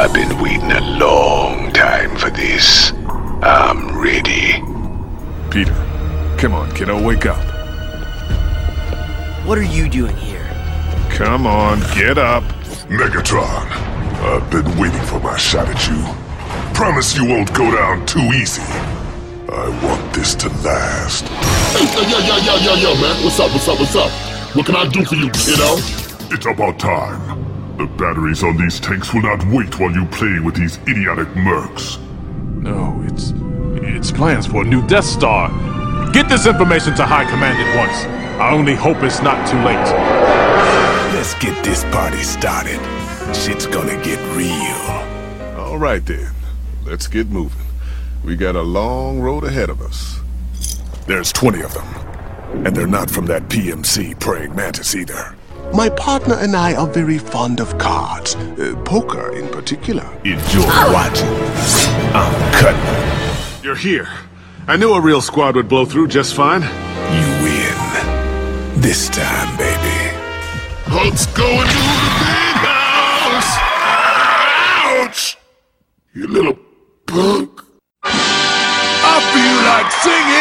I've been waiting a long time for this. I'm ready. Peter, come on, kiddo, wake up. What are you doing here? Come on, get up. Megatron, I've been waiting for my shot at you. Promise you won't go down too easy. I want this to last. Hey, yo, man. What's up? What can I do for you, kiddo? It's about time. The batteries on these tanks will not wait while you play with these idiotic mercs. No, it's plans for a new Death Star. Get this information to High Command at once. I only hope it's not too late. Let's get this party started. Shit's gonna get real. All right then, let's get moving. We got a long road ahead of us. There's 20 of them. And they're not from that PMC praying mantis either. My partner and I are very fond of cards, poker in particular. Enjoy watching. I'm cutting. You're here. I knew a real squad would blow through just fine. You win. This time, baby. Let's go into the big house! Ouch! You little punk. I feel like singing!